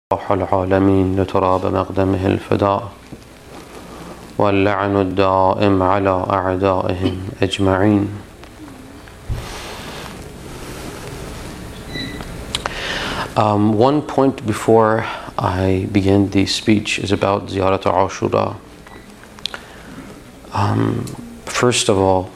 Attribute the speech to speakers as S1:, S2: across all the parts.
S1: روح العالمين لتراب مقدمه الفداء واللعن الدائم على أعدائهم أجمعين. One point before I begin the speech is about Ziyarat Ashura. First of all,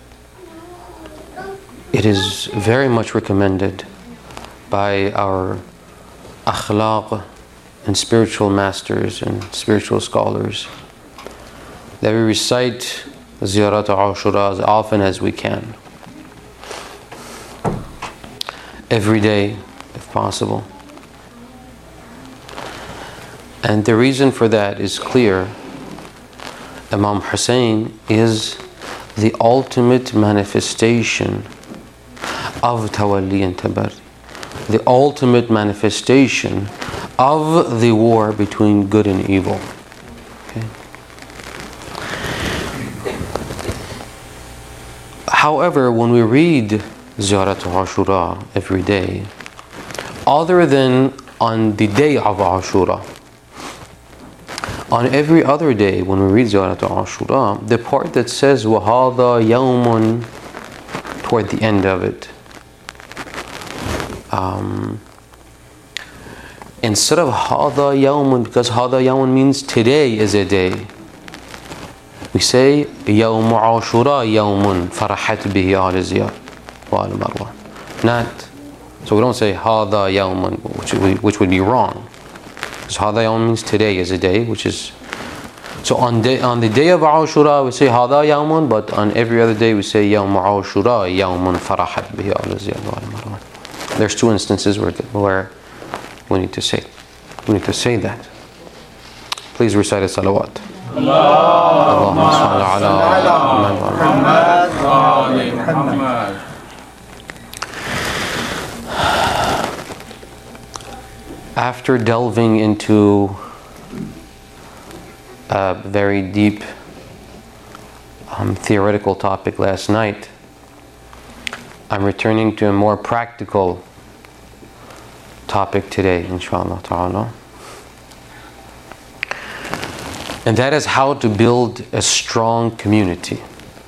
S1: it is very much recommended by our akhlaq and spiritual masters and spiritual scholars that we recite Ziyarat Ashura as often as we can, every day if possible. And the reason for that is clear. Imam Hussein is the ultimate manifestation of Tawalli and Tabarri, the ultimate manifestation of the war between good and evil. Okay? However, when we read Ziyarat Ashura every day, other than on the day of Ashura, on every other day when we read Ziyarat Ashura, the part that says وَهَذَا يَوْمٌ toward the end of it, instead of هَذَا يَوْمٌ, because هَذَا يَوْمٌ means today is a day, we say يَوْمُ عَاشُرَا يَوْمٌ فَرَحَتْ بِهِ آلَ زِيَادٍ وَآلَ مَرْوَانٍ. Not, so we don't say هَذَا يَوْمٌ, which would be wrong. Because هَذَا يَوْمٌ means today is a day, which is, so on the day of Ashura we say هَذَا يَوْمٌ, but on every other day we say يَوْمُ عَاشُرَا يَوْمٌ فَرَحَتْ بِهِ آلَ زِيَادٍ وَآلَ مَرْوَانٍ. There's two instances where we need to say that. Please recite a salawat. Allahumma salli ala Muhammad wa ali Muhammad. After delving into a very deep theoretical topic last night, I'm returning to a more practical topic today, inshallah ta'ala. And that is how to build a strong community.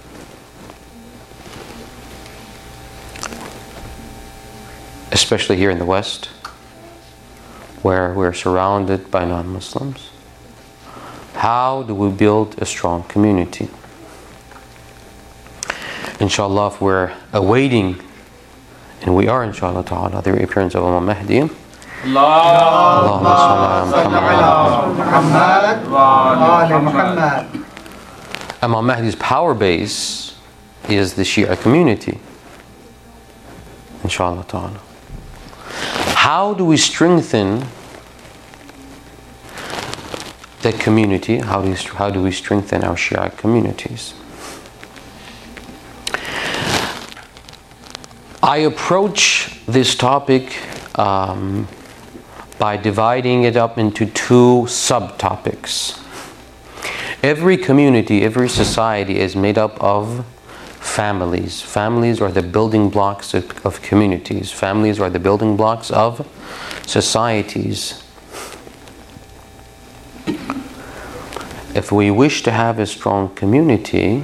S1: Especially here in the West, where we're surrounded by non-Muslims. How do we build a strong community? Inshallah, if we're awaiting, and we are inshallah ta'ala, the reappearance of Imam Mahdi, Allahumma salli ala Muhammad. Imam Mahdi's power base is the Shia community, inshallah ta'ala. How do we strengthen the community? How do we strengthen our Shia communities? I approach this topic by dividing it up into two subtopics. Every community, every society is made up of families. Families are the building blocks of communities. Families are the building blocks of societies. If we wish to have a strong community,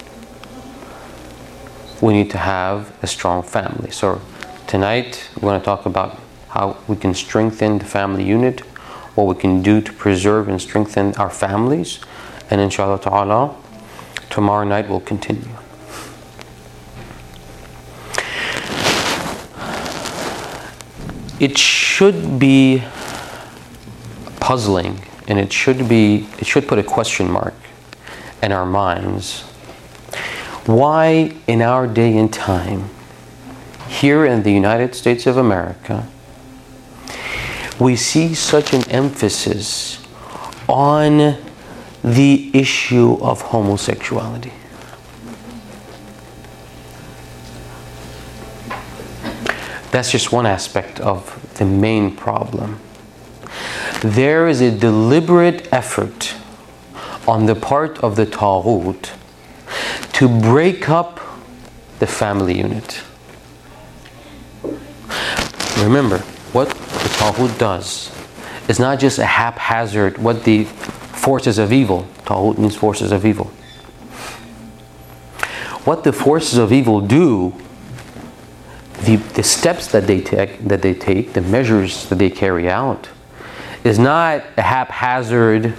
S1: we need to have a strong family. So tonight we're going to talk about how we can strengthen the family unit, what we can do to preserve and strengthen our families, and inshallah ta'ala, tomorrow night we'll continue. It should be puzzling, and it should put a question mark in our minds. Why in our day and time, here in the United States of America, we see such an emphasis on the issue of homosexuality? That's just one aspect of the main problem. There is a deliberate effort on the part of the Taghut to break up the family unit. Remember, what the Taghut does is not just a haphazard, what the forces of evil, Taghut means forces of evil. What the forces of evil do, the steps that they take, the measures that they carry out, is not a haphazard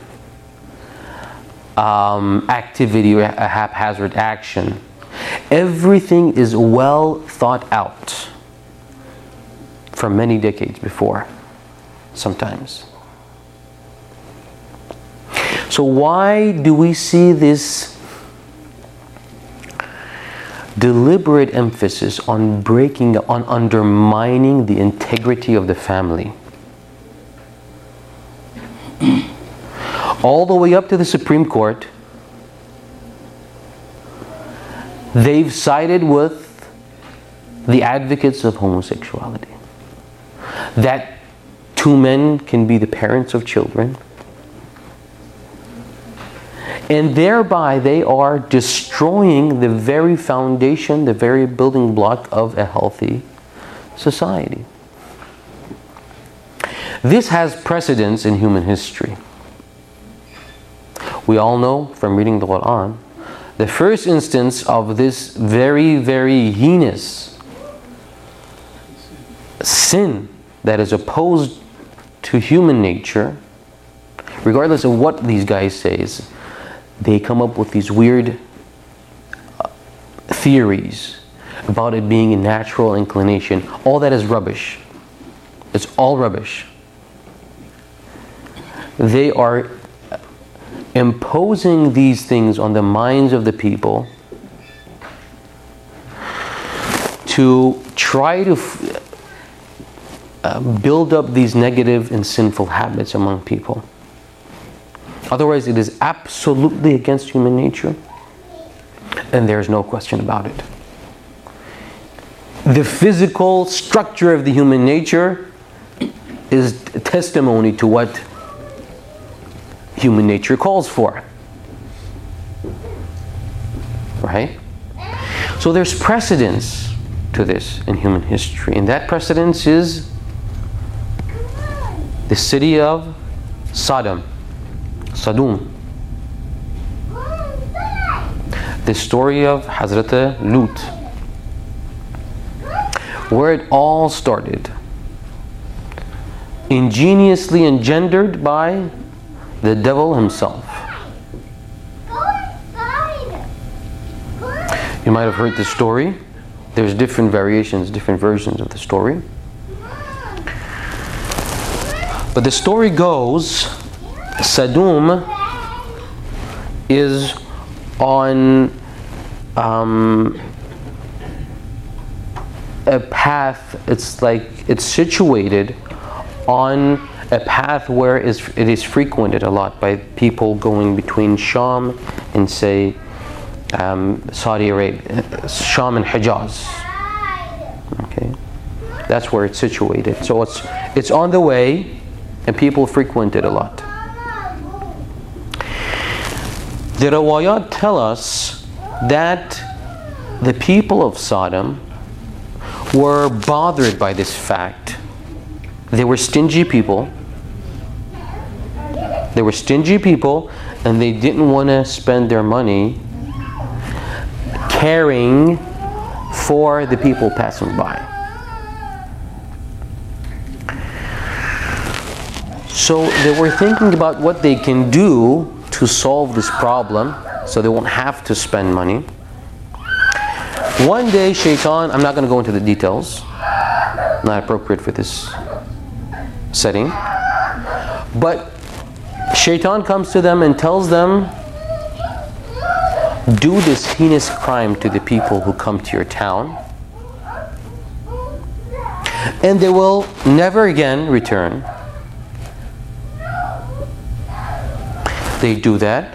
S1: activity or a haphazard action. Everything is well thought out from many decades before, sometimes. So why do we see this deliberate emphasis on undermining the integrity of the family? All the way up to the Supreme Court, they've sided with the advocates of homosexuality. That two men can be the parents of children. And thereby they are destroying the very foundation, the very building block of a healthy society. This has precedence in human history. We all know from reading the Quran, the first instance of this very, very heinous sin that is opposed to human nature, regardless of what these guys say, they come up with these weird theories about it being a natural inclination. All that is rubbish. It's all rubbish. They are imposing these things on the minds of the people to try to build up these negative and sinful habits among people. Otherwise, it is absolutely against human nature, and there's no question about it. The physical structure of the human nature is testimony to what human nature calls for. Right? So there's precedence to this in human history, and that precedence is the city of Sodom. The story of Hazrat Lut, where it all started, ingeniously engendered by the devil himself. You might have heard the story. There's different variations, different versions of the story. But the story goes, Sodom is on a path. It's situated on a path where it is frequented a lot by people going between Sham and, say, Saudi Arabia, Sham and Hijaz. Okay, that's where it's situated. So it's on the way, and people frequent it a lot. The riwayat tell us that the people of Sodom were bothered by this fact. They were stingy people. They were stingy people, and they didn't want to spend their money caring for the people passing by. So they were thinking about what they can do to solve this problem so they won't have to spend money. One day, Shaitan, I'm not going to go into the details, not appropriate for this setting, but Shaitan comes to them and tells them, do this heinous crime to the people who come to your town, and they will never again return. They do that.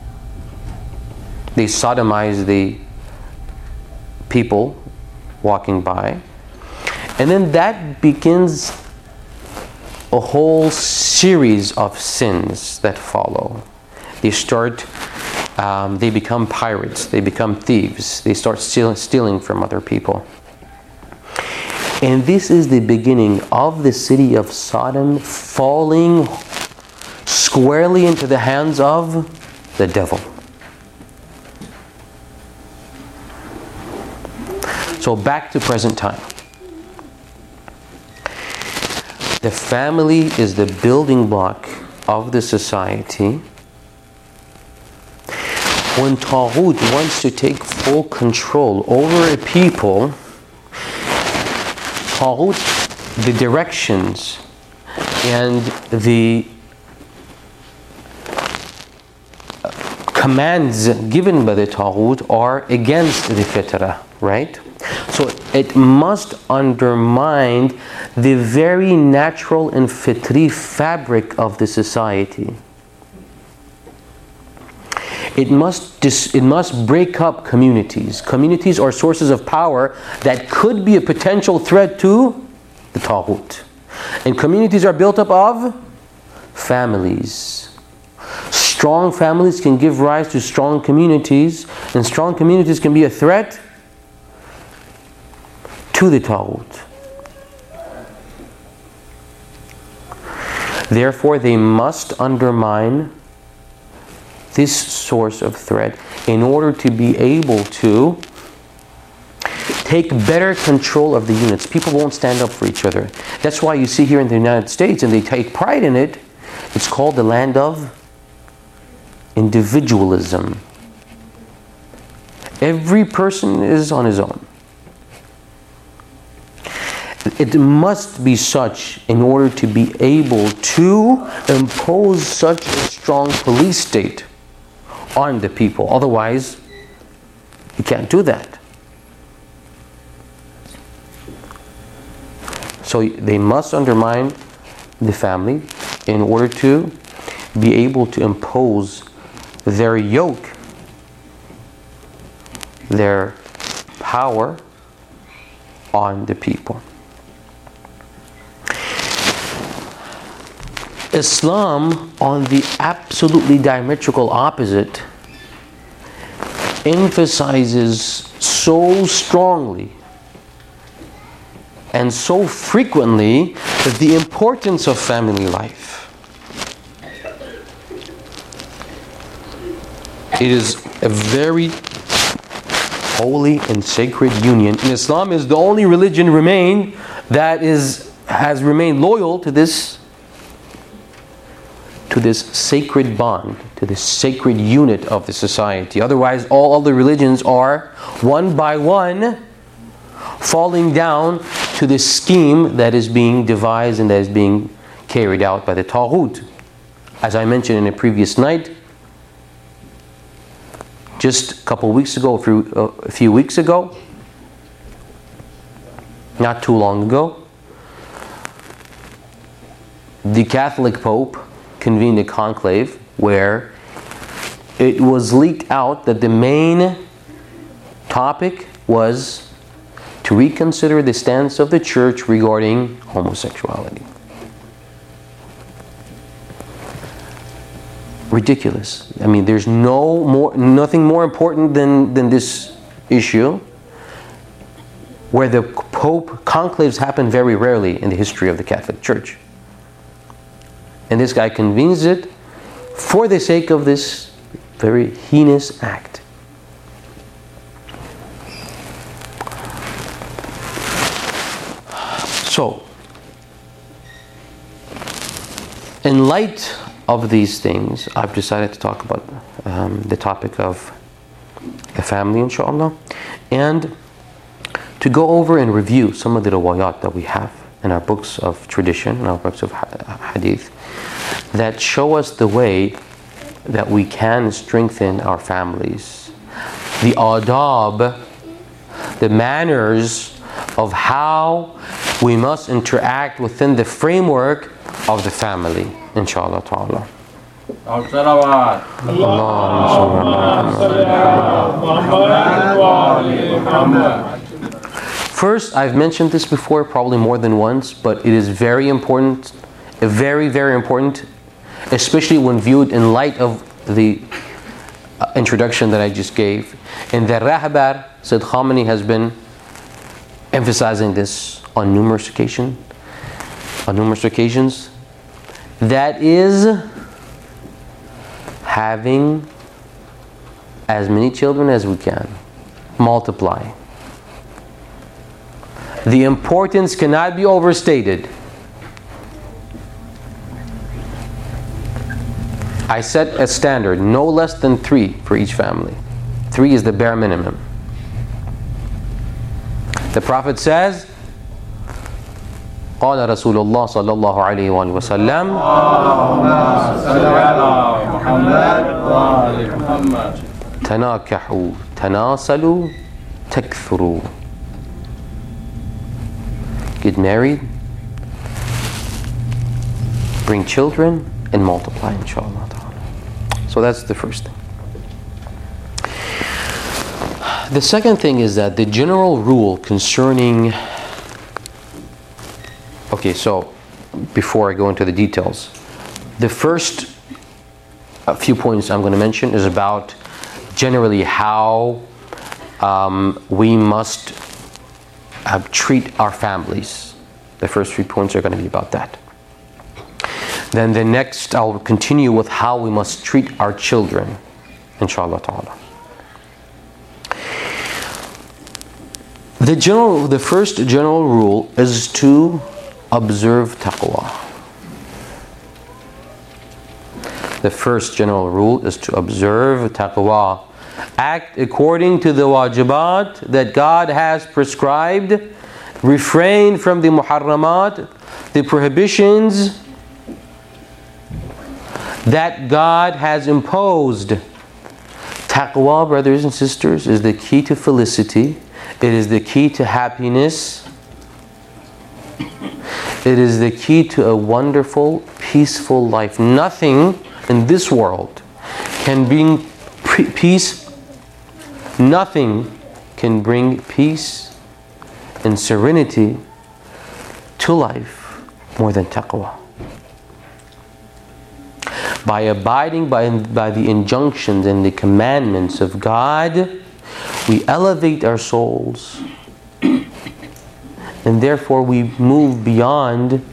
S1: They sodomize the people walking by. And then that begins a whole series of sins that follow. They become pirates. They become thieves. They start stealing from other people. And this is the beginning of the city of Sodom falling squarely into the hands of the devil. So back to present time. The family is the building block of the society. When Taghut wants to take full control over a people, Taghut, the directions and the commands given by the Taghut are against the fitrah, right? So it must undermine the very natural and fitri fabric of the society. It must break up communities. Communities are sources of power that could be a potential threat to the Taghut. And communities are built up of families. Strong families can give rise to strong communities, and strong communities can be a threat to the Taghut. Therefore, they must undermine this source of threat in order to be able to take better control of the units. People won't stand up for each other. That's why you see here in the United States, and they take pride in it, it's called the land of individualism. Every person is on his own. It must be such in order to be able to impose such a strong police state on the people. Otherwise, you can't do that. So they must undermine the family in order to be able to impose their yoke, their power on the people. Islam, on the absolutely diametrical opposite, emphasizes so strongly and so frequently the importance of family life. It is a very holy and sacred union. And Islam is the only religion has remained loyal to this sacred bond, to this sacred unit of the society. Otherwise, all other religions are, one by one, falling down to the scheme that is being devised and that is being carried out by the Taghut. As I mentioned in a previous night, just a couple weeks ago, a few weeks ago, not too long ago, the Catholic Pope convened a conclave where it was leaked out that the main topic was to reconsider the stance of the Church regarding homosexuality. Ridiculous. I mean, there's nothing more important than this issue, where the Pope conclaves happen very rarely in the history of the Catholic Church. And this guy convenes it for the sake of this very heinous act. So, in light of these things, I've decided to talk about the topic of the family, inshallah, and to go over and review some of the riwayat that we have in our books of tradition, in our books of hadith, that show us the way that we can strengthen our families. The adab, the manners of how we must interact within the framework of the family, inshallah ta'ala. First, I've mentioned this before, probably more than once, but it is very important, very, very important, especially when viewed in light of the introduction that I just gave. In the Rahbar, Sayyid Khamenei has been emphasizing this on numerous occasions. That is having as many children as we can. Multiply. The importance cannot be overstated. I set a standard, no less than 3 for each family. 3 is the bare minimum. The Prophet says, قال رسول الله صلى الله عليه وآله وسلم تناكحوا تناسلوا تكثروا. Get married, bring children, and multiply, inshallah. So that's the first thing. The second thing is that the general rule concerning... Okay, so before I go into the details, the first few points I'm going to mention is about generally how we must treat our families. The first 3 points are going to be about that. Then the next, I'll continue with how we must treat our children, inshallah ta'ala. The first general rule is to observe taqwa. The first general rule is to observe taqwa. Act according to the wajibat that God has prescribed. Refrain from the muharramat, the prohibitions that God has imposed. Taqwa, brothers and sisters, is the key to felicity. It is the key to happiness. It is the key to a wonderful, peaceful life. Nothing in this world can bring peace. Nothing can bring peace and serenity to life more than taqwa. By abiding by the injunctions and the commandments of God, we elevate our souls, and therefore we move beyond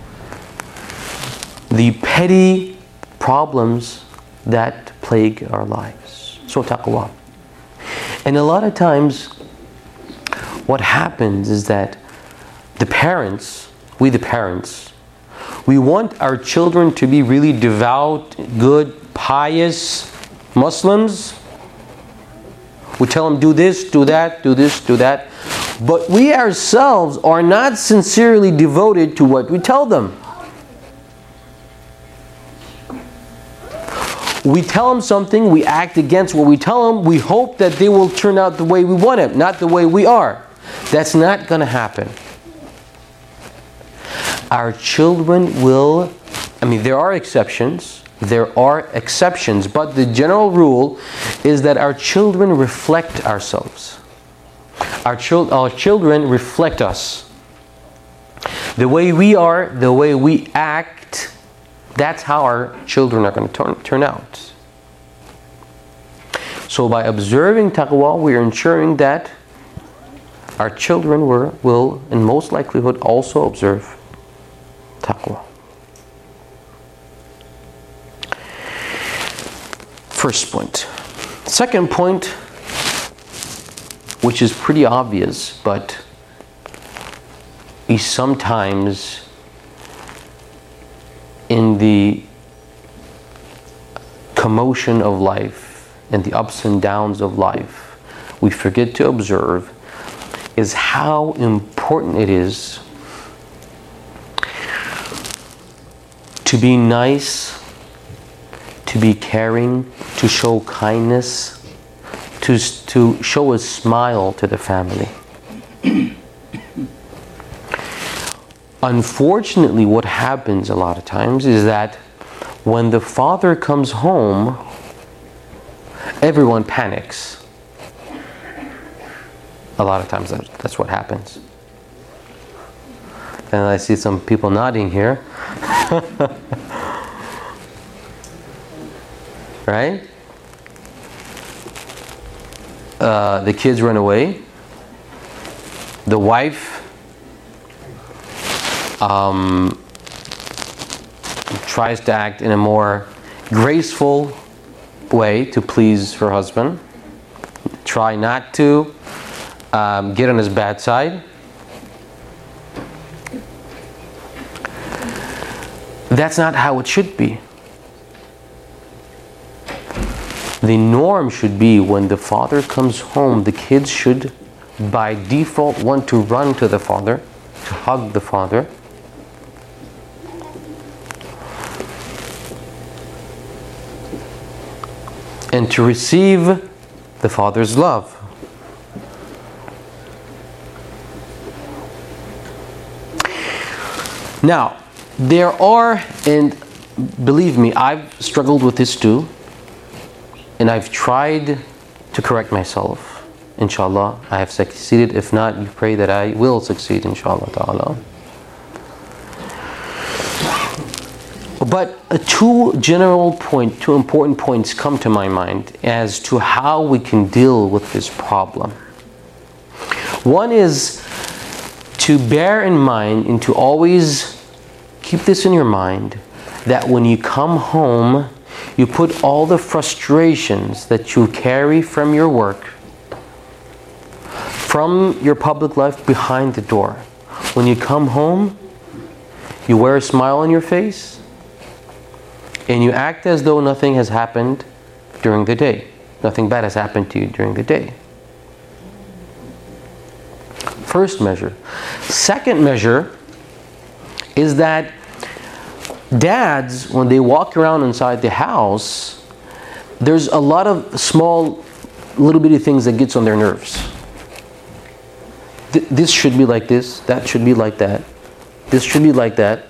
S1: the petty problems that plague our lives. So taqwa. And a lot of times what happens is that the parents, we want our children to be really devout, good, pious Muslims. We tell them, do this, do that, do this, do that. But we ourselves are not sincerely devoted to what we tell them. We tell them something, we act against what we tell them, we hope that they will turn out the way we want it, not the way we are. That's not going to happen. Our children will, there are exceptions, but the general rule is that our children reflect ourselves. Our children reflect us. The way we are, the way we act, that's how our children are going to turn out. So by observing taqwa, we are ensuring that our children will, in most likelihood, also observe taqwa. First point. Second point, which is pretty obvious, but is sometimes in the commotion of life and the ups and downs of life, we forget to observe, is how important it is to be nice, to be caring, to show kindness, to show a smile to the family. Unfortunately, what happens a lot of times is that when the father comes home, everyone panics. A lot of times that's what happens. And I see some people nodding here. Right? The kids run away. the wife tries to act in a more graceful way to please her husband. Try not to get on his bad side. That's not how it should be. The norm should be when the father comes home, the kids should by default want to run to the father, to hug the father. And to receive the father's love. Now, there are, and believe me, I've struggled with this too, and I've tried to correct myself. Inshallah, I have succeeded. If not, you pray that I will succeed, inshallah ta'ala. But two important points come to my mind as to how we can deal with this problem. One is to bear in mind and to always keep this in your mind, that when you come home, you put all the frustrations that you carry from your work, from your public life behind the door. When you come home, you wear a smile on your face, and you act as though nothing has happened during the day. Nothing bad has happened to you during the day. First measure. Second measure is that dads, when they walk around inside the house, there's a lot of small, little bitty things that gets on their nerves. This should be like this, that should be like that, this should be like that.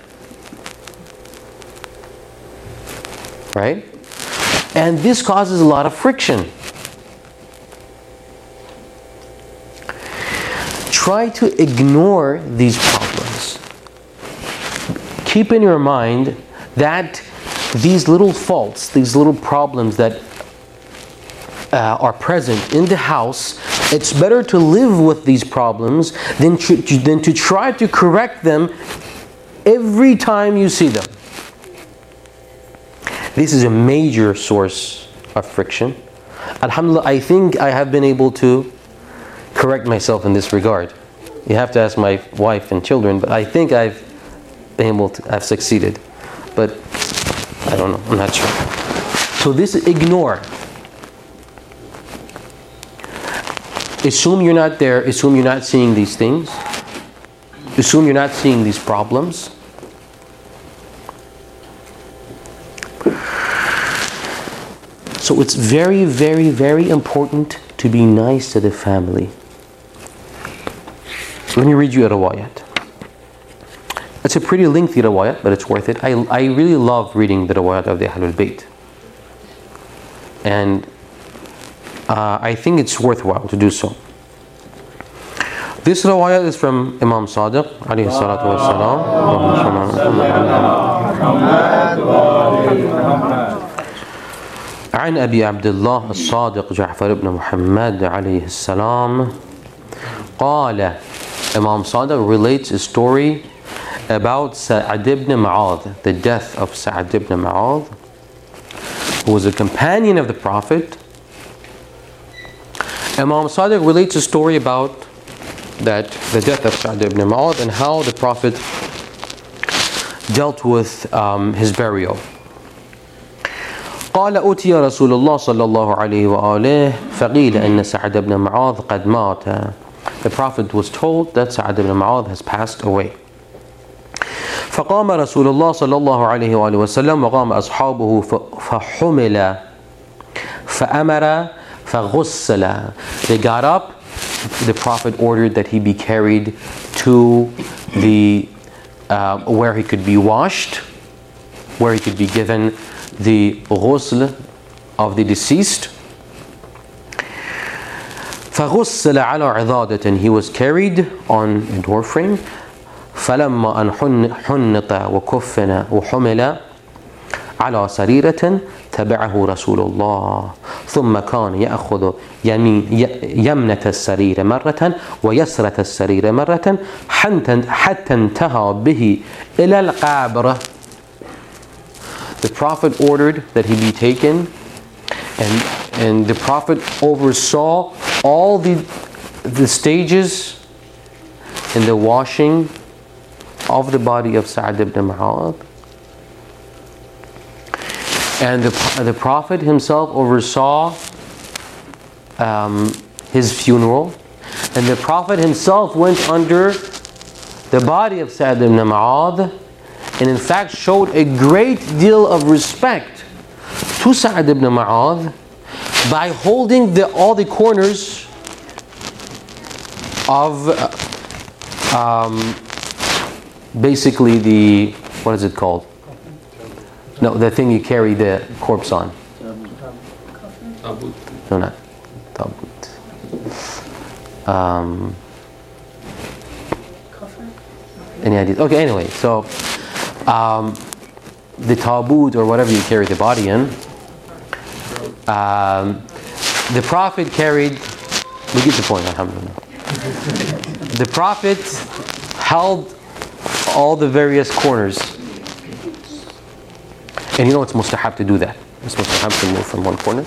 S1: Right? And this causes a lot of friction. Try to ignore these problems. Keep in your mind that these little faults, these little problems that are present in the house, it's better to live with these problems than to try to correct them every time you see them. This is a major source of friction. Alhamdulillah, I think I have been able to correct myself in this regard. You have to ask my wife and children, but I think I've succeeded. But I don't know, I'm not sure. So this, ignore. Assume you're not there, assume you're not seeing these things. Assume you're not seeing these problems. So it's very, very, very important to be nice to the family. Let me read you a riwayat. It's a pretty lengthy riwayat, but it's worth it. I really love reading the riwayat of the Ahlul Bayt. And I think it's worthwhile to do so. This riwayat is from Imam Sadiq alayhi salatu wassalam. عن أبي عبد الله الصادق جعفر بن محمد عليه السلام قال, Imam Sadiq relates a story about Sa'ad ibn Mu'adh, the death of Sa'ad ibn Mu'adh, who was a companion of the Prophet. Imam Sadiq relates a story about that, the death of Sa'ad ibn Mu'adh, and how the Prophet dealt with his burial. قال أتي رسول الله صلى الله عليه وآله فقيل إن سعد بن معاذ قد مات. The Prophet was told that Sa'ad ibn Mu'adh has passed away. فقام رسول الله صلى الله عليه وآله وسلم وقام أصحابه فحمل فأمر فغسل. They got up. The Prophet ordered that he be carried to the where he could be washed, where he could be given the ghusl of the deceased. فغسل على عضادة. He was carried on a door frame. فلما أن حنط وكفن وحمل على سريرة تبعه رسول الله ثم كان يأخذ يمنة السرير مرة ويسرة السرير مرة حتى انتهى به إلى القبر. The Prophet ordered that he be taken, and the Prophet oversaw all the stages in the washing of the body of Sa'd ibn Mu'adh. And the Prophet himself oversaw his funeral, and the Prophet himself went under the body of Sa'd ibn Mu'adh, and in fact showed a great deal of respect to Sa'd ibn Mu'adh by holding all the corners of basically the, what is it called? No, the thing you carry the corpse on. No, not tabut. Any ideas? Okay, anyway, so the tabut, or whatever you carry the body in, the Prophet carried, we get the point, alhamdulillah. The Prophet held all the various corners. And you know it's mustahab to do that. It's mustahab to move from one corner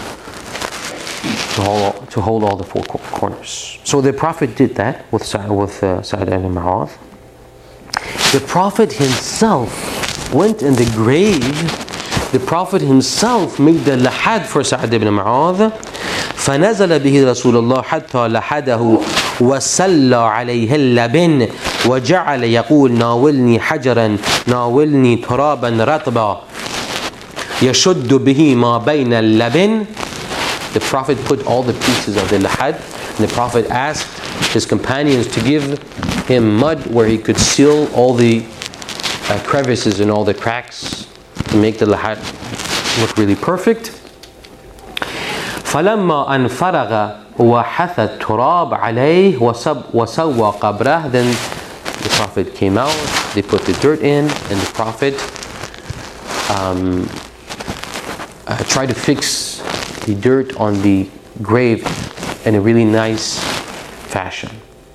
S1: to hold all the four corners. So the Prophet did that with Sa'd ibn Mu'adh. The Prophet himself went in the grave. The Prophet himself made the lahad for Sa'd ibn Mu'adh. فنزل به رسول الله حتى لحده وسلى عليه اللبن وجعل يقول ناولني حجرا ناولني ترابا رطبا يشد به ما بين اللبن. The Prophet put all the pieces of the lahad, and the Prophet asked his companions to give him mud where he could seal all the crevices and all the cracks to make the lahad look really perfect. فلما أن فرغ وحث التراب عليه وسوى قبره. Then the Prophet came out, they put the dirt in, and the Prophet tried to fix the dirt on the grave in a really nice fashion.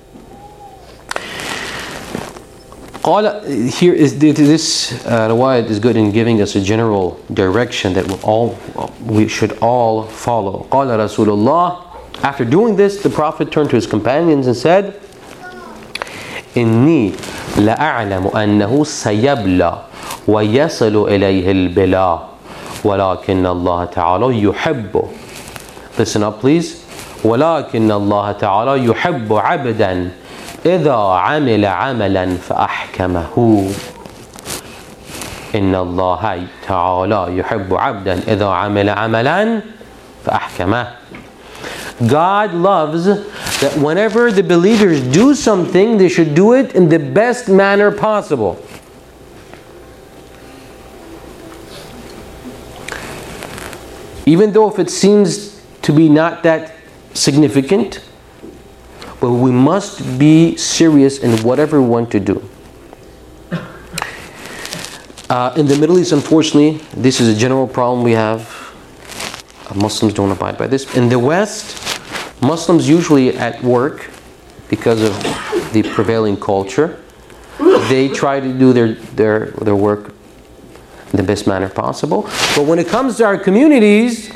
S1: Here is this riwayat is good in giving us a general direction that we should all follow. قال رسول الله. After doing this, the Prophet turned to his companions and said, إني لأعلم أنه سيبلى ويصل إليه البلاء ولكن الله تعالى يحب. Listen up, please. ولكن الله تعالى يحب عبدا إذا عمل عملا فأحكمه. إن الله تعالى يحب عبدا إذا عمل عملا فأحكمه. God loves that whenever the believers do something, they should do it in the best manner possible. Even though if it seems to be not that significant, but we must be serious in whatever we want to do. In the Middle East, unfortunately, this is a general problem we have. Muslims don't abide by this. In the West, Muslims usually at work, because of the prevailing culture, they try to do their work in the best manner possible. But when it comes to our communities,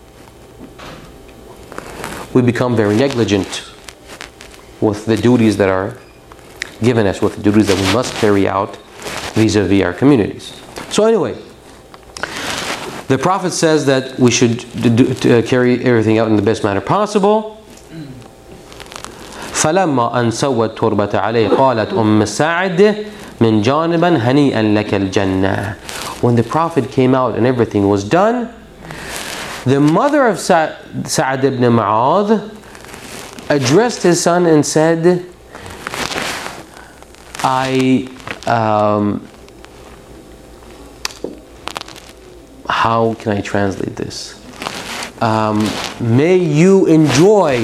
S1: we become very negligent with the duties that are given us, with the duties that we must carry out vis-a-vis our communities. So anyway, the Prophet says that we should carry everything out in the best manner possible. فَلَمَّا أَنْ سَوَّتْ تُرْبَةَ عَلَيْهِ قَالَتْ أُمُّ سَعْدٍ مِنْ جَانِبًا هَنِيئًا لَكَ الْجَنَّةِ. When the Prophet came out and everything was done, the mother of Sa'd ibn Mu'adh addressed his son and said, how can I translate this? May you enjoy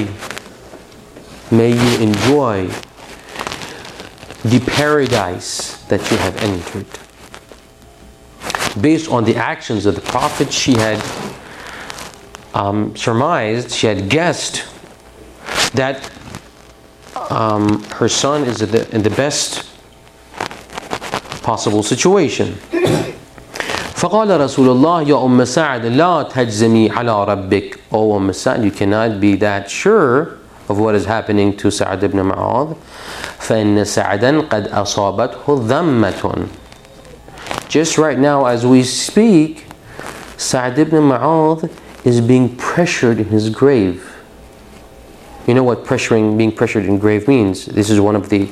S1: the paradise that you have entered. Based on the actions of the Prophet, she had surmised, she had guessed that her son is in the best possible situation. فقال رسول الله يا أم سعد لا تجزمي على ربك. Oh Umm Sa'd, you cannot be that sure of what is happening to Sa'd ibn Mu'adh. فإن سعدا قد أصابته ذمة. Just right now as we speak, Sa'd ibn Mu'adh is being pressured in his grave. You know what being pressured in grave means. This is one of the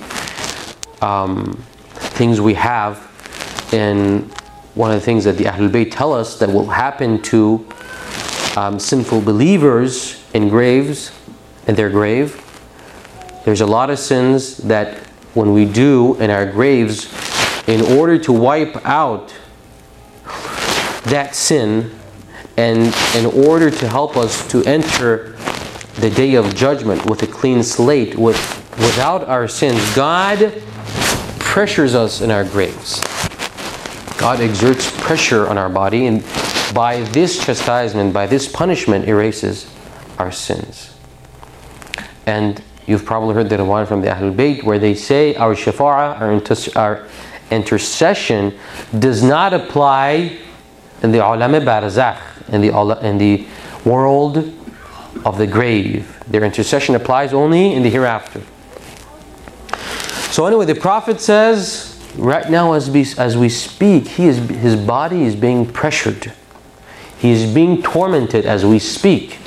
S1: things we have, and one of the things that the Ahlul Bayt tell us that will happen to sinful believers in their grave. There's a lot of sins that when we do in our graves, in order to wipe out that sin and in order to help us to enter the day of judgment with a clean slate, without our sins, God pressures us in our graves. God exerts pressure on our body, and by this chastisement, by this punishment, erases our sins. And you've probably heard the riwayah from the Ahlul Bayt where they say our shafa'ah, our intercession, does not apply in the alam barzakh, in the world of the grave. Their intercession applies only in the hereafter. So anyway, the Prophet says, right now as we speak, his body is being pressured. He is being tormented as we speak.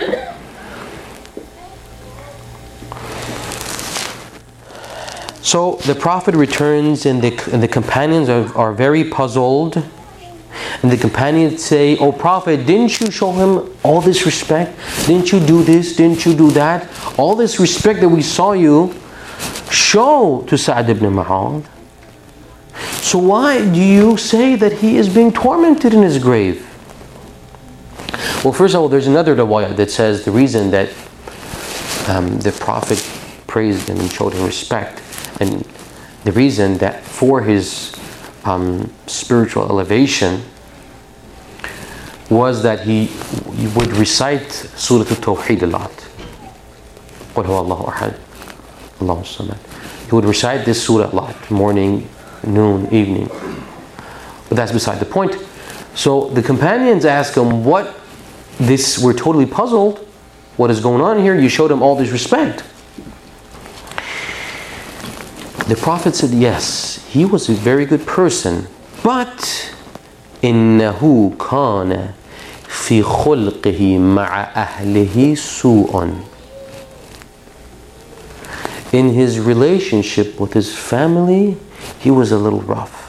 S1: So the Prophet returns, and the companions are very puzzled. And the companions say, "Oh Prophet, didn't you show him all this respect? Didn't you do this? Didn't you do that? All this respect that we saw you show to Sa'd ibn Mu'adh. So why do you say that he is being tormented in his grave?" Well, first of all, there's another riwayah that says the reason that the Prophet praised him and showed him respect, and the reason that for his spiritual elevation was that he would recite Surah Al-Tawheed a lot. قُلْ هُوَ اللَّهُ أَحَدٌ اللَّهُ الصَّمَدُ. He would recite this surah a lot, morning, noon, evening. But that's beside the point. So the companions ask him, we're totally puzzled. What is going on here? You showed him all this respect. The Prophet said, yes, he was a very good person, but إِنَّهُ كَانَ فِي خُلْقِهِ مَعَ أَهْلِهِ سُوءٌ. In his relationship with his family, he was a little rough.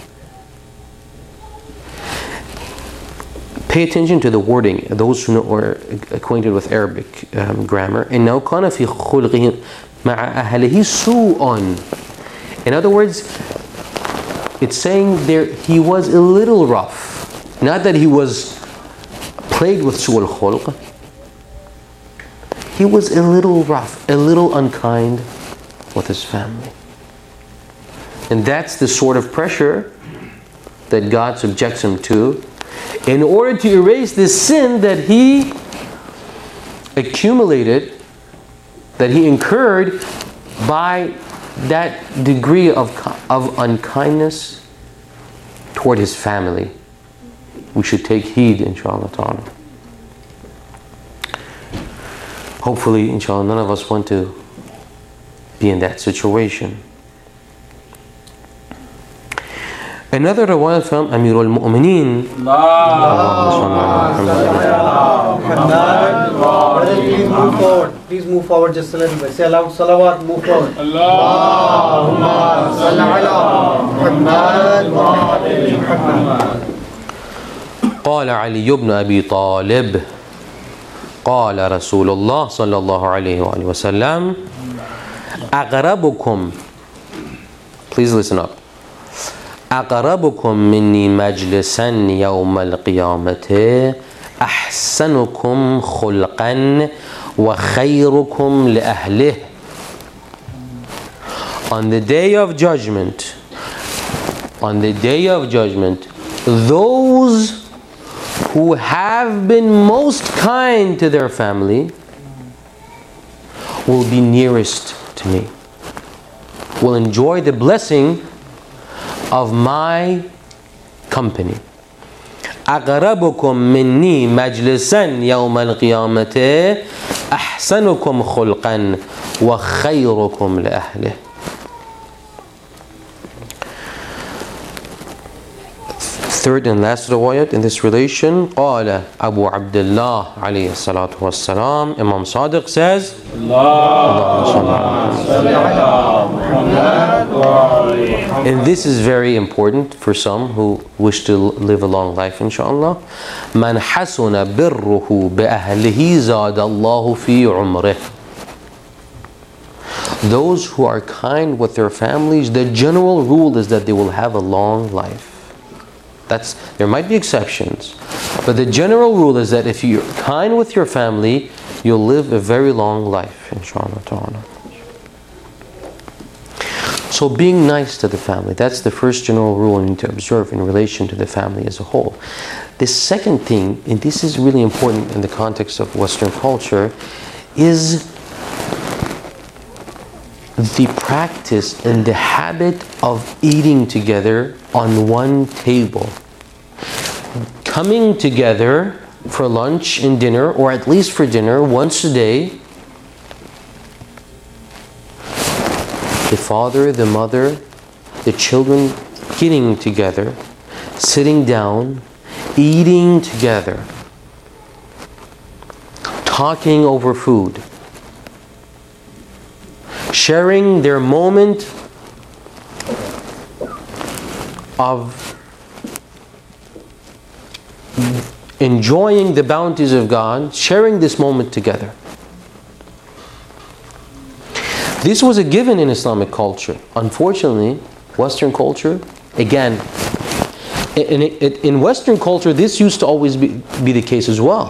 S1: Pay attention to the wording. Those who are acquainted with Arabic grammar. إِنَّهُ كَانَ فِي خُلْقِهِ مَعَ أَهْلِهِ سُوءٌ. In other words, it's saying there he was a little rough. Not that he was plagued with su'ul khulq. He was a little rough, a little unkind with his family. And that's the sort of pressure that God subjects him to in order to erase this sin that he accumulated, that he incurred by that degree of unkindness toward his family. We should take heed, inshallah ta'ala. Hopefully, inshallah, none of us want to be in that situation. Another riwayah from Amir al-Mu'mineen. Please move forward just a little bit. Say aloud, salawat, move forward. Allahumma salli ala Muhammad wa ali Muhammad. قال علي بن أبي طالب قال رسول الله صلى الله عليه وآله وسلم أقربكم, please listen up, أقربكم مني مجلسا يوم القيامة أحسنكم خلقا وخيركم لأهله. On the day of judgment, those who have been most kind to their family will be nearest to me, will enjoy the blessing of my company. أقربكم مني مجلسا يوم القيامة أحسنكم خلقا وخيركم لأهله. Third and last riwayat in this relation, قال Abu Abdullah عليه الصلاة والسلام, Imam Sadiq says, and this is very important for some who wish to live a long life, inshallah. من حسن بره بأهله زاد الله في عمره. Those who are kind with their families, the general rule is that they will have a long life. There might be exceptions, but the general rule is that if you're kind with your family, you'll live a very long life, inshallah ta'ala. So being nice to the family, that's the first general rule you need to observe in relation to the family as a whole. The second thing, and this is really important in the context of Western culture, is the practice and the habit of eating together on one table. Coming together for lunch and dinner, or at least for dinner once a day. The father, the mother, the children getting together, sitting down, eating together, talking over food, sharing their moment of enjoying the bounties of God, sharing this moment together. This was a given in Islamic culture. Unfortunately, Western culture, again, in Western culture, this used to always be the case as well.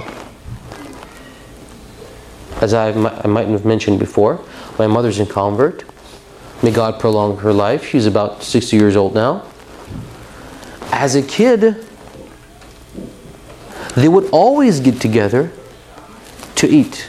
S1: As I might have mentioned before, my mother's a convert. May God prolong her life. She's about 60 years old now. As a kid, they would always get together to eat.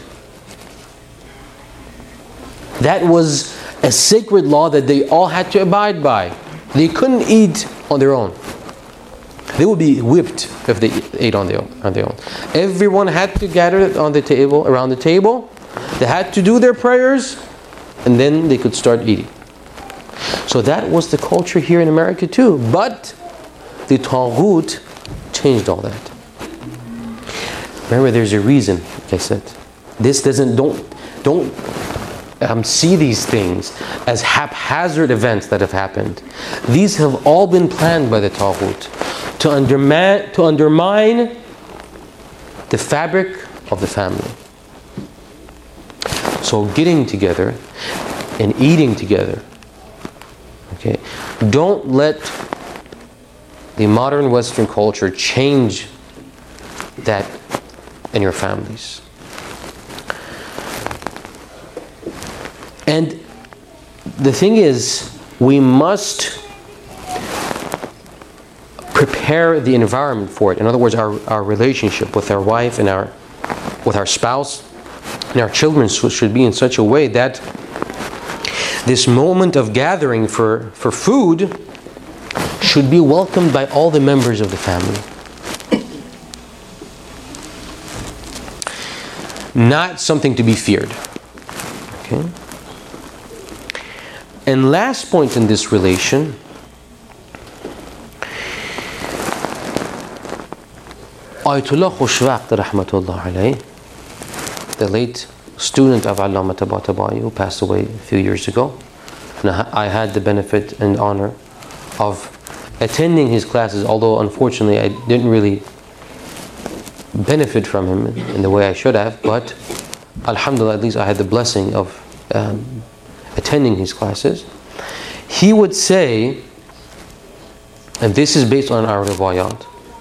S1: That was a sacred law that they all had to abide by. They couldn't eat on their own. They would be whipped if they ate on their own. Everyone had to gather on the table, around the table. They had to do their prayers, and then they could start eating. So that was the culture here in America too. But the Taghut changed all that. Remember, there's a reason, like I said. Don't see these things as haphazard events that have happened. These have all been planned by the Taghut to undermine the fabric of the family. So getting together and eating together, okay? Don't let the modern Western culture change that in your families. And the thing is, we must prepare the environment for it. In other words, our relationship with our wife and with our spouse and our children should be in such a way that this moment of gathering for food should be welcomed by all the members of the family. Not something to be feared. Okay? And last point in this relation, Ayatollah Khushwaqt rahmatullah alayh, the late student of Allama Tabatabai, who passed away a few years ago, and I had the benefit and honor of attending his classes, although unfortunately I didn't really benefit from him in the way I should have, but alhamdulillah, at least I had the blessing of attending his classes. He would say, and this is based on our riwayat,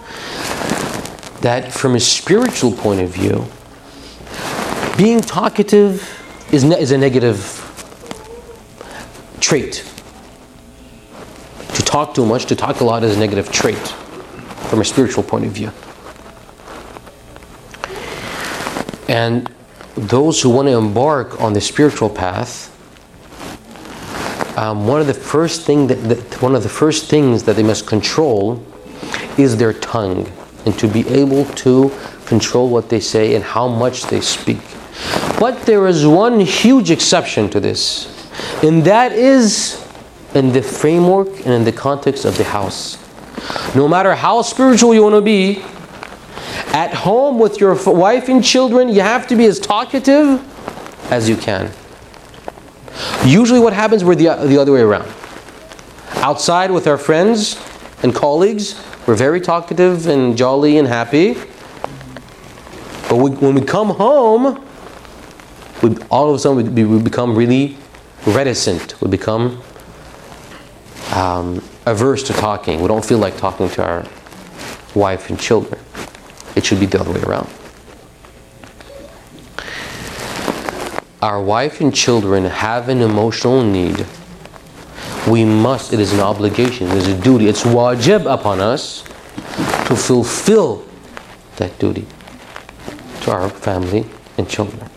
S1: that from a spiritual point of view, being talkative is a negative trait. To talk too much, to talk a lot is a negative trait from a spiritual point of view. And those who want to embark on the spiritual path, one of the first things that they must control is their tongue, and to be able to control what they say and how much they speak. But there is one huge exception to this, and that is in the framework and in the context of the house. No matter how spiritual you want to be, at home with your wife and children, you have to be as talkative as you can. Usually what happens, we're the other way around. Outside with our friends and colleagues, we're very talkative and jolly and happy. But when we come home, all of a sudden we become really reticent. We become averse to talking. We don't feel like talking to our wife and children. It should be the other way around. Our wife and children have an emotional need. We must, it is an obligation, it is a duty, it's wajib upon us to fulfill that duty to our family and children.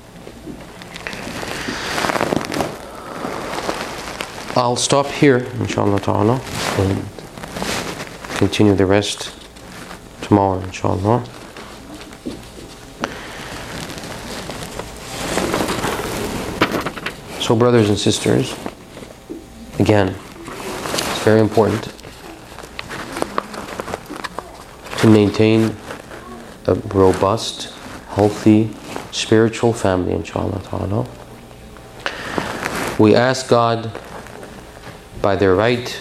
S1: I'll stop here, inshallah ta'ala, and continue the rest tomorrow, inshallah. So, brothers and sisters, again, it's very important to maintain a robust, healthy, spiritual family, inshallah ta'ala. We ask God, by the right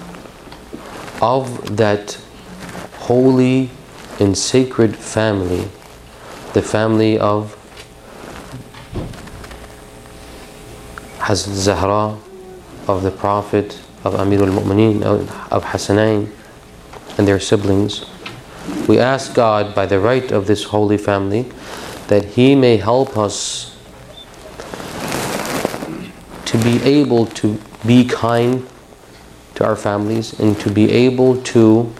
S1: of that holy and sacred family, the family of Hazrat Zahra, of the Prophet, of Amirul Mu'mineen, of Hassanain and their siblings, we ask God, by the right of this holy family, that He may help us to be able to be kind to our families and to be able to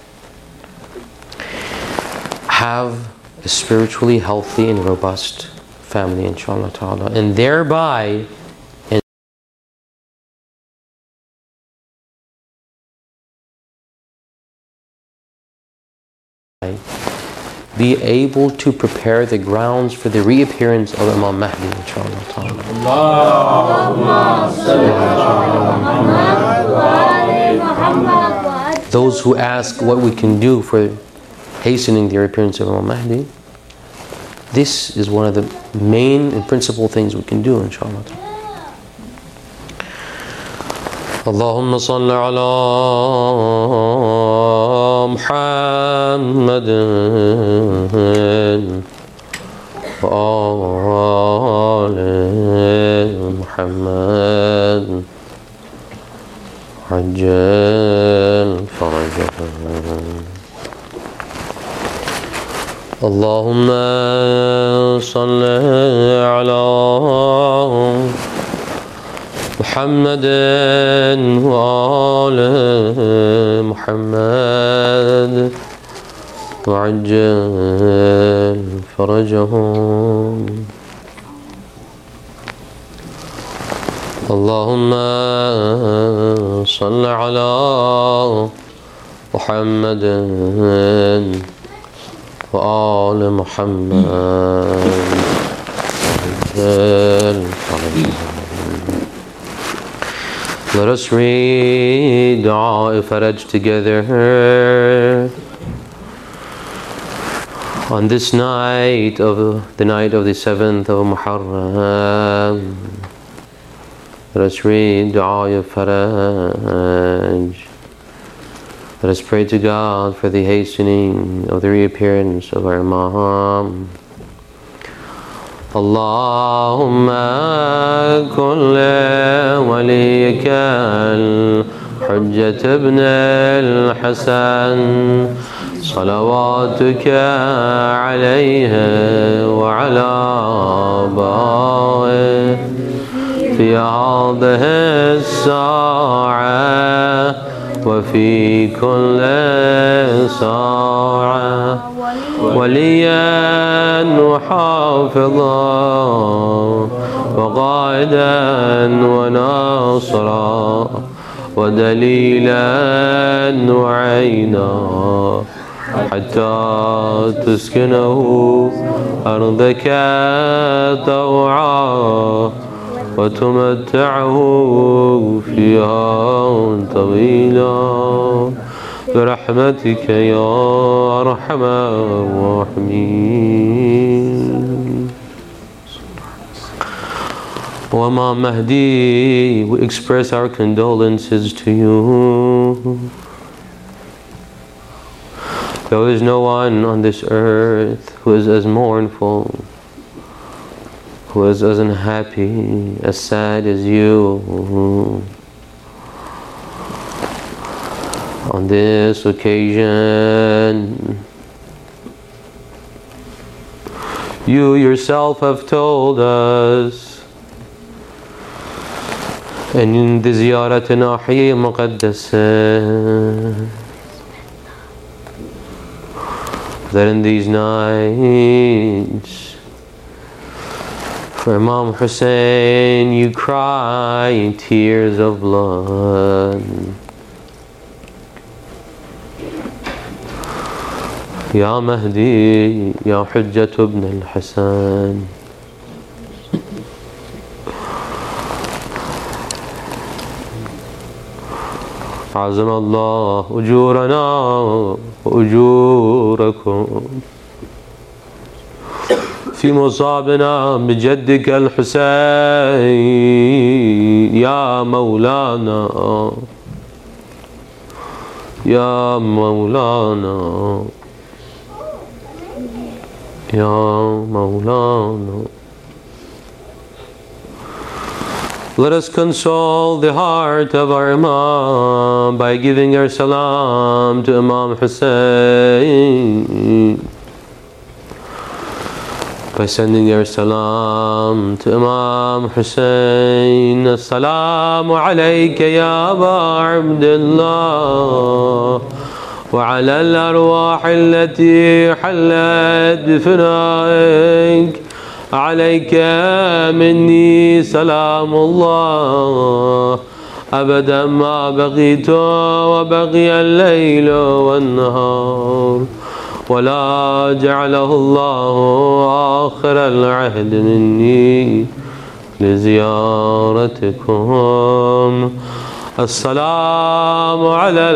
S1: have a spiritually healthy and robust family, inshallah ta'ala, and thereby be able to prepare the grounds for the reappearance of Imam Mahdi, inshallah ta'ala. Those who ask what we can do for hastening the reappearance of Imam Mahdi, this is one of the main and principal things we can do, inshallah ta'ala. اللهم صل على محمد وآل محمد عجل فرجهم. اللهم صل على محمد وآل محمد وعجل فرجهم. اللهم صل على محمد وآل محمد وعجل فرجهم. Let us read Dua Faraj together on this night of the 7th of Muharram. Let us read Dua Faraj. Let us pray to God for the hastening of the reappearance of our Imam. اللهم كن لوليك الحجة ابن الحسن صلواتك عليه وعلى آبائه في هذه الساعة وفي كل ساعة وليا وحافظا حافظا وقائدا وناصرا ودليلا وعينا حتى تسكنه أرضك طوعا وتمتعه فيها طويلا برحمتك يا أرحم الراحمين. Imam Mahdi, we express our condolences to you. There is no one on this earth who is as mournful, who is as unhappy, as sad as you. On this occasion, you yourself have told us, and in the Ziyarat Nahiyya Muqaddasa, that in these nights for Imam Hussein you cry in tears of blood. Ya Mahdi, Ya Hujjat ibn al-Hasan, عظم الله أجورنا وأجوركم في مصابنا بجدك الحسين يا مولانا يا مولانا يا مولانا. Let us console the heart of our Imam by giving our salam to Imam Hussein, by sending our salam to Imam Hussein. Assalamu alayka ya Aba Abdullah wa ala al-arwah allati hallat bifinaik. عليك مني سلام الله أبدا ما بقيت وبقي الليل والنهار ولا جعله الله آخر العهد مني لزيارتكم. السلام على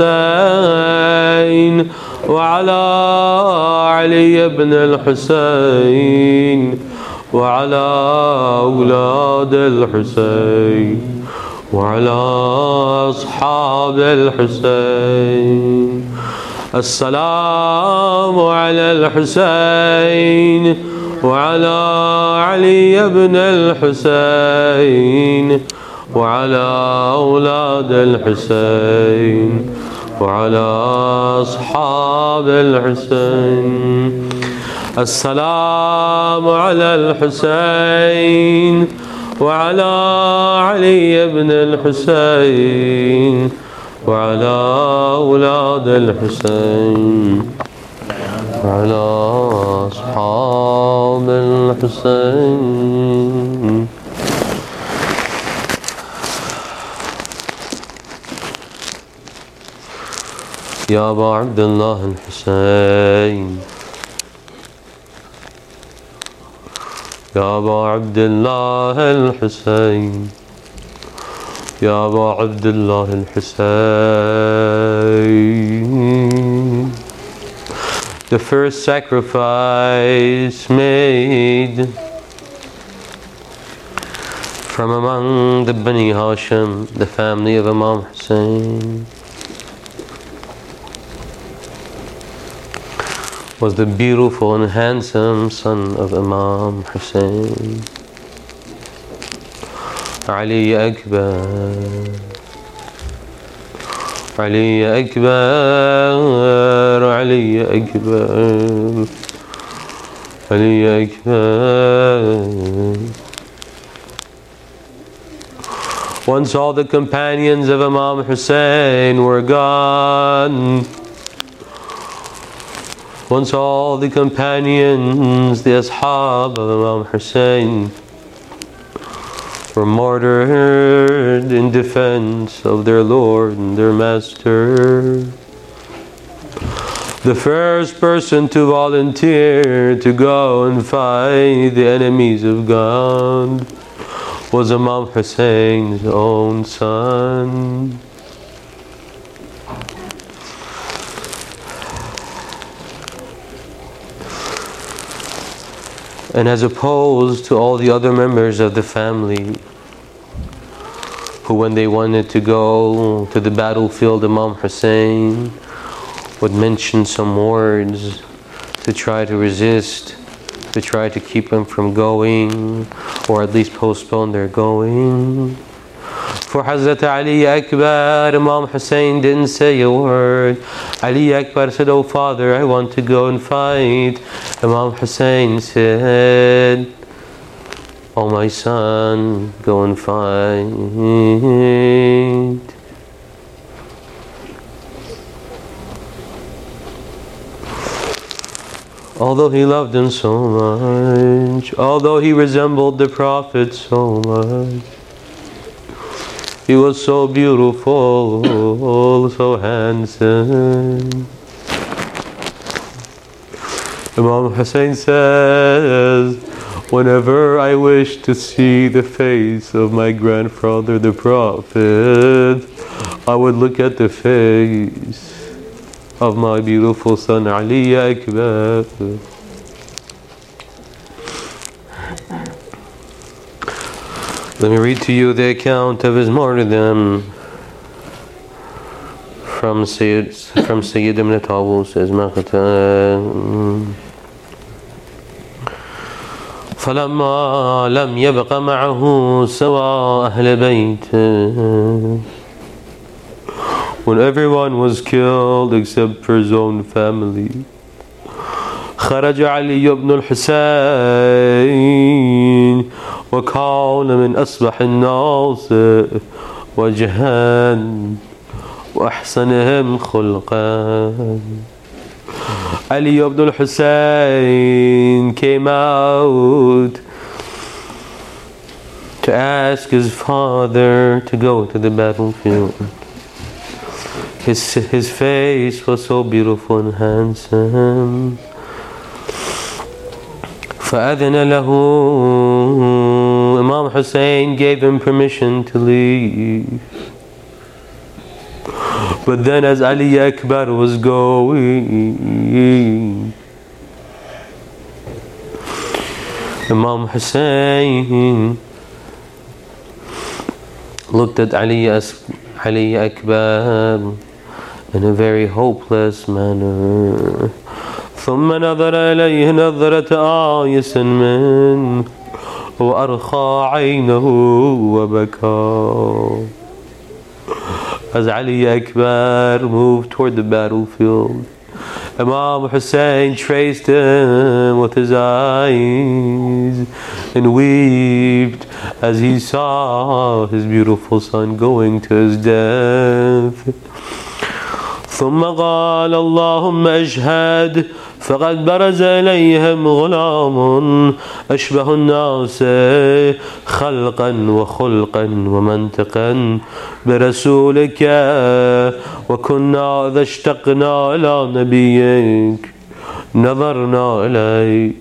S1: الحسين وعلى علي بن الحسين وعلى أولاد الحسين وعلى أصحاب الحسين. السلام على الحسين وعلى علي بن الحسين وعلى أولاد الحسين وعلى أصحاب الحسين. السلام على الحسين وعلى علي بن الحسين وعلى أولاد الحسين وعلى أصحاب الحسين. يا أبا عبد الله الحسين يا أبا عبد الله الحسين يا أبا عبد الله الحسين. The first sacrifice made from among the Bani Hashim, the family of Imam Hussein, was the beautiful and handsome son of Imam Hussein, Ali Akbar, Ali Akbar, Ali Akbar, Ali Akbar. Once all the companions of Imam Hussein were gone, Once all the companions, the ashab of Imam Hussein, were martyred in defense of their Lord and their Master, the first person to volunteer to go and fight the enemies of God was Imam Hussein's own son. And as opposed to all the other members of the family who, when they wanted to go to the battlefield, Imam Hussein would mention some words to try to resist, to try to keep them from going, or at least postpone their going. For Hazrat Ali Akbar, Imam Hussein didn't say a word. Ali Akbar said, "Oh father, I want to go and fight." Imam Hussein said, "Oh my son, go and fight." Although he loved him so much, although he resembled the Prophet so much, he was so beautiful, so handsome. Imam Hussein says, whenever I wish to see the face of my grandfather, the Prophet, I would look at the face of my beautiful son Ali Akbar. Let me read to you the account of his martyrdom from Sayyid ibn Tawus as Maqta. فلما لم يبق معه سوى أهل بيته. When everyone was killed except for his own family, خرج علي بن الحسين وكان من أصبح الناس وجها وأحسنهم خلقا. Ali ibn al-Hussein came out to ask his father to go to the battlefield. His face was so beautiful and handsome. فأذن له. Imam Hussein gave him permission to leave. But then as Ali Akbar was going, Imam Hussein looked at Ali Akbar in a very hopeless manner. ثم نظر إليه نظرة آيس منه وأرخى عينه وبكى. As Ali Akbar moved toward the battlefield, Imam Hussein traced him with his eyes and wept as he saw his beautiful son going to his death. ثم قال اللهم أشهد فقد برز إليهم غلام أشبه الناس خلقا وخلقا ومنطقا برسولك وكنا إذا اشتقنا إلى نبيك نظرنا إليه.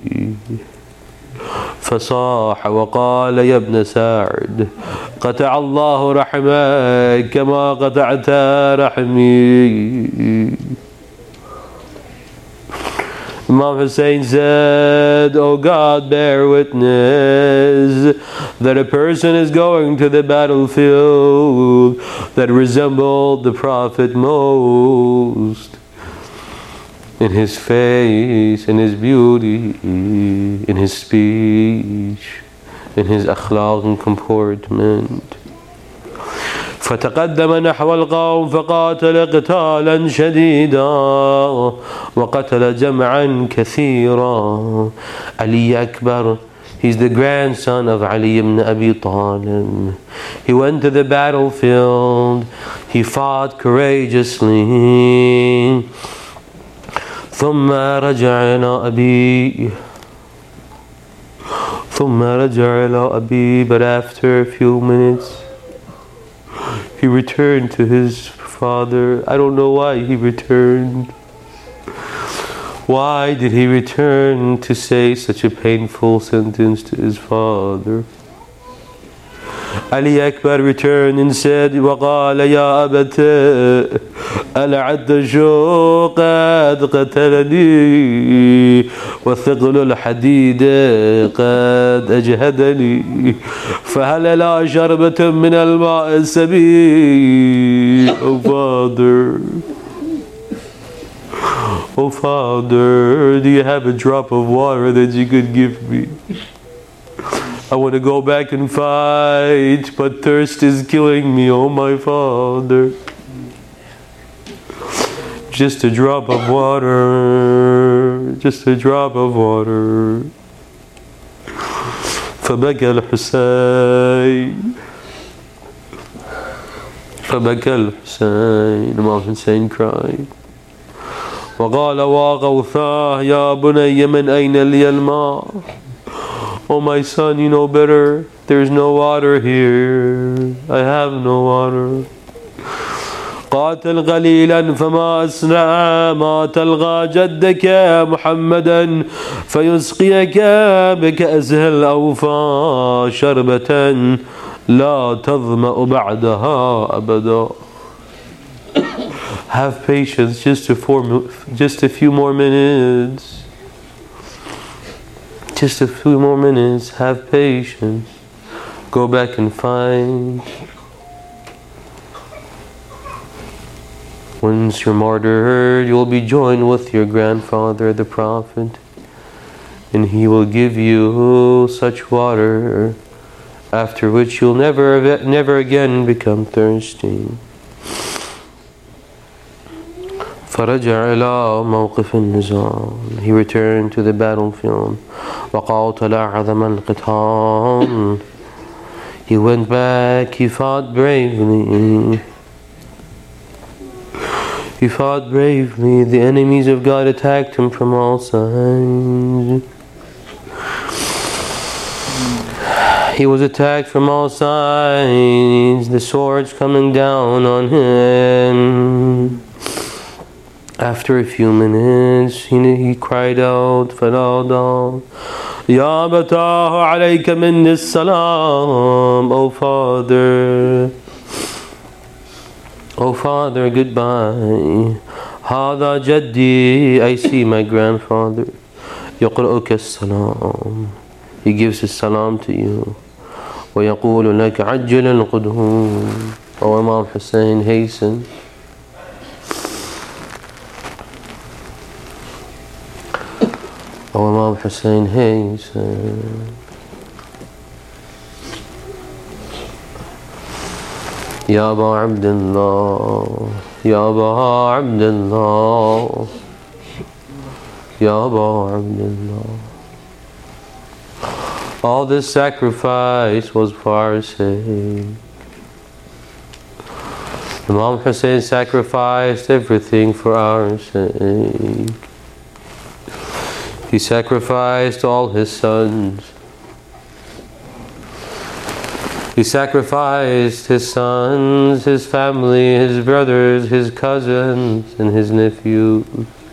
S1: فصاح وقال يا ابن سعد قطع الله رحمك كما قطعت رحمي. Imam Hussein said, "O God, bear witness that a person is going to the battlefield that resembled the Prophet most in his face, in his beauty, in his speech, in his akhlaq and comportment. فتقدم نحو القوم فقاتل قتالا شديدا وقتل جمعا كثيرا." Ali Akbar, he's the grandson of Ali ibn Abi Talib. He went to the battlefield, he fought courageously. ثم رجع إلى أبي, but after a few minutes he returned to his father. I don't know why he returned. Why did he return to say such a painful sentence to his father? Ali Akbar returned and said, وَقَالَ يَا أَبَتَ الْعَدَّ قَدْ قَتَلَنِي وَثِقْلُ الْحَدِيدِ قَدْ أَجْهَدَنِي فَهَلَ لَا شَرْبَةٌ مِّنَ الْمَاءِ السَّبِيلِ. Oh Father, do you have a drop of water that you could give me? I want to go back and fight, but thirst is killing me, oh my Father. Just a drop of water, just a drop of water. فبكى الحسين Imam Hussein cried. وقال وغوثاه يا بني من أين لي الماء. Oh my son, you know better. There's no water here. I have no water. قاتل قليلا فما أسرع ما تلقى جدك محمدا فيسقيك بكأسه الأوفى شربة لا تظمأ بعدها أبدا. Have patience, just a few more minutes. Just a few more minutes. Have patience. Go back and find. Once you're martyred, you'll be joined with your grandfather, the Prophet, and he will give you such water, after which you'll never again become thirsty. فرجع إلى موقف النزال. He returned to the battlefield. وقاتل أعظم القتال. He went back, he fought bravely. He fought bravely. The enemies of God attacked him from all sides. He was attacked from all sides, the swords coming down on him. After a few minutes, he cried out, فَنَادَى يَا أَبَتَاهُ عَلَيْكَ مِنِّي السَّلَامُ. Oh Father, goodbye. هَذَا جَدِّي. I see my grandfather. يَقْرَؤُكَ السَّلَامُ. He gives his salam to you. وَيَقُولُ لَكَ عَجِّلَ الْقُدْهُمْ. Oh Imam Hussein, hasten. Oh Imam Hussein, hasten. يا أبا عبد الله يا أبا عبد الله يا أبا عبد الله. All this sacrifice was for our sake. Imam Hussein sacrificed everything for our sake. He sacrificed all his sons. He sacrificed his sons, his family, his brothers, his cousins, and his nephews.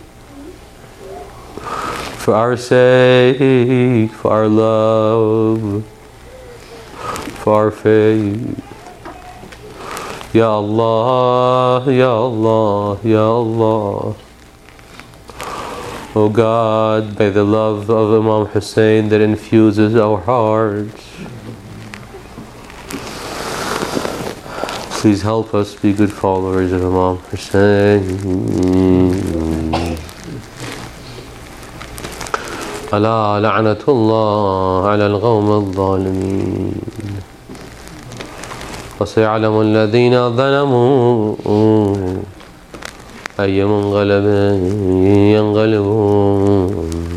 S1: For our sake, for our love, for our faith. Ya Allah, Ya Allah, Ya Allah. Oh God, by the love of Imam Hussein that infuses our hearts, please help us be good followers of Imam Hussein. ألا لعنة الله على القوم الظالمين وسيعلم الذين ظلموا أي منقلب ينقلبون.